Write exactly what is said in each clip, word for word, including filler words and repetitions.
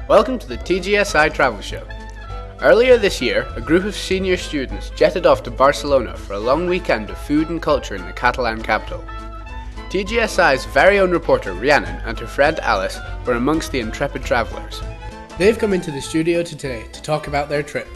Welcome to the T G S I Travel Show. Earlier this year, a group of senior students jetted off to Barcelona for a long weekend of food and culture in the Catalan capital. T G S I's very own reporter Rhiannon and her friend Alice were amongst the intrepid travellers. They've come into the studio today to talk about their trip.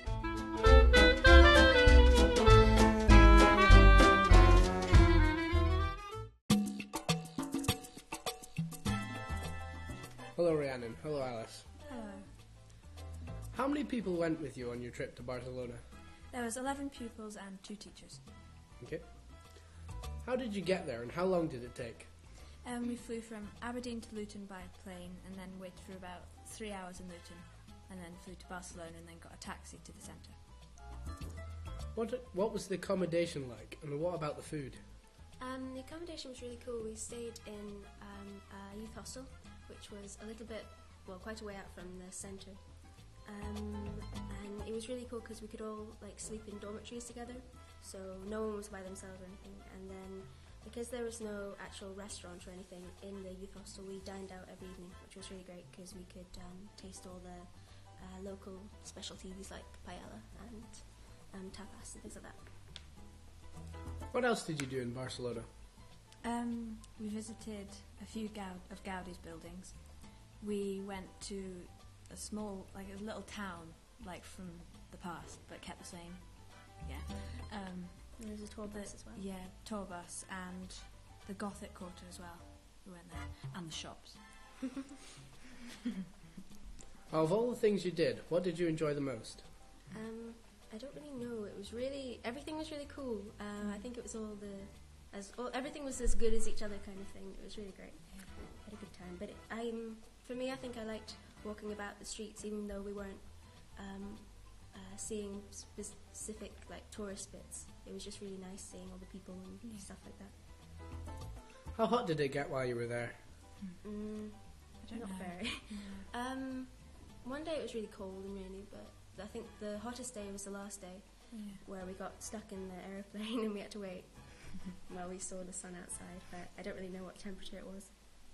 Hello Rhiannon, hello Alice. Hello. How many people went with you on your trip to Barcelona? There was eleven pupils and two teachers. Okay. How did you get there and how long did it take? Um, we flew from Aberdeen to Luton by plane and then waited for about three hours in Luton and then flew to Barcelona and then got a taxi to the centre. What what was the accommodation like and what about the food? Um, the accommodation was really cool. We stayed in um, a youth hostel, which was a little bit, well, quite a way out from the centre. Um, and it was really cool because we could all like sleep in dormitories together, so no one was by themselves or anything. And then because there was no actual restaurant or anything in the youth hostel, we dined out every evening, which was really great because we could um, taste all the uh, local specialties like paella and um, tapas and things like that. What else did you do in Barcelona? Um, we visited a few Gaud- of Gaudi's buildings. We went to a small, like a little town, like from the past, but kept the same. Yeah. Um, There was a tour bus the, as well. Yeah, tour bus and the Gothic quarter as well. We went there and the shops. Of all the things you did, what did you enjoy the most? Um, I don't really know. It was really everything was really cool. Uh, I think it was all the as all, everything was as good as each other kind of thing. It was really great. Had a good time. But it, I'm for me, I think I liked walking about the streets, even though we weren't um, uh, seeing specific like tourist bits. It was just really nice seeing all the people and Yeah. stuff like that. How hot did it get while you were there? Mm, I don't not know. very. No. Um, one day it was really cold and rainy, but I think the hottest day was the last day, Yeah. where we got stuck in the aeroplane and we had to wait while we saw the sun outside, but I don't really know what temperature it was.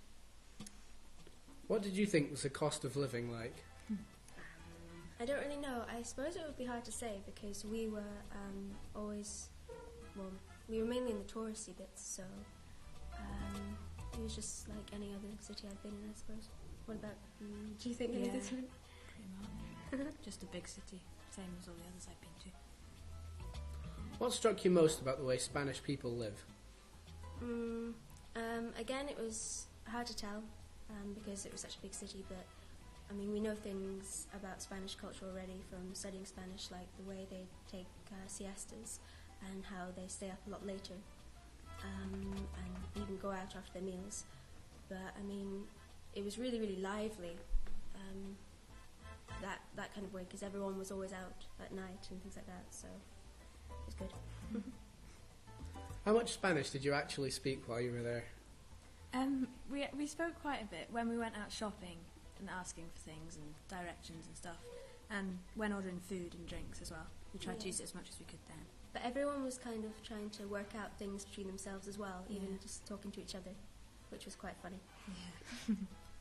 What did you think was the cost of living like? I don't really know. I suppose it would be hard to say because we were um, always, well, we were mainly in the touristy bits, so um, it was just like any other city I've been in, I suppose. What about you? Do you think Yeah. anything's different? Pretty much. Just a big city, same as all the others I've been to. What struck you most about the way Spanish people live? Mm, um, again, it was hard to tell um, because it was such a big city, but I mean, we know things about Spanish culture already from studying Spanish, like the way they take uh, siestas and how they stay up a lot later um, and even go out after their meals. But I mean, it was really, really lively, um, that, that kind of way, because everyone was always out at night and things like that, so it was good. How much Spanish did you actually speak while you were there? Um, we we spoke quite a bit when we went out shopping and asking for things and directions and stuff, and when ordering food and drinks as well. We tried to Yeah. use it as much as we could then. But everyone was kind of trying to work out things between themselves as well, even Yeah. just talking to each other, which was quite funny. Yeah.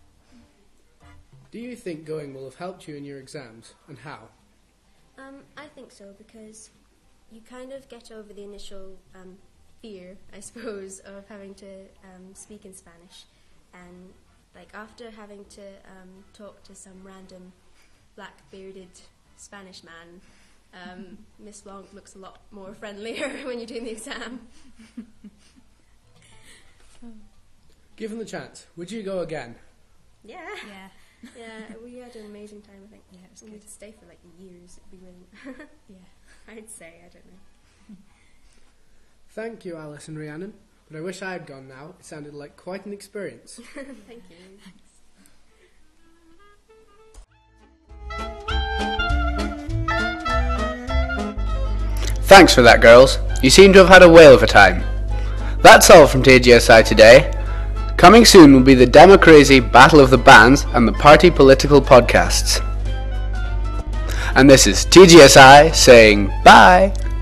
Do you think going will have helped you in your exams, and how? Um, I think so, because you kind of get over the initial um, fear, I suppose, of having to um, speak in Spanish. And like after having to um, talk to some random black-bearded Spanish man, um, Miss Blanc looks a lot more friendlier when you're doing the exam. Given the chance, would you go again? Yeah. Yeah. Yeah, we had an amazing time, I think. Yeah, it was We good. could stay for like years. It'd be brilliant. Yeah. I'd say, I don't know. Thank you, Alice and Rhiannon, but I wish I had gone now. It sounded like quite an experience. Thank you. Thanks for that, girls. You seem to have had a whale of a time. That's all from T G S I today. Coming soon will be the Democracy Battle of the Bands and the Party Political podcasts. And this is T G S I saying bye.